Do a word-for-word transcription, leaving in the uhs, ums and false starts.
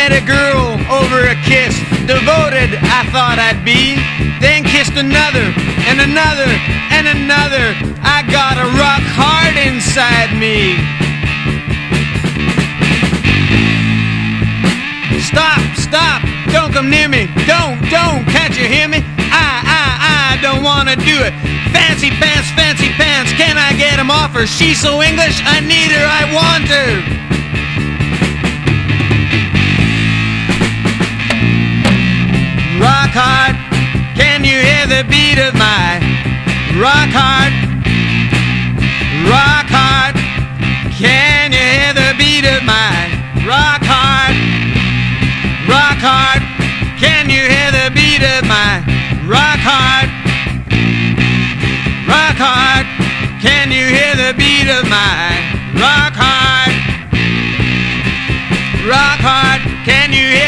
met a girl over a kiss. Devoted I thought I'd be. Then kissed another and another and another. I got a rock hard inside me. Stop, stop, don't come near me. Don't, don't, can't you hear me? I, I, I don't wanna do it. Fancy pants, fancy pants, can I get them off her? She's so English, I need her, I want her. Rock hard, can you hear the beat of my rock hard? Rock hard, can you hear the beat of my rock hard? Rock hard, can you hear the beat of my rock hard? Rock hard, can you hear the beat of my rock hard? Rock hard, can you hear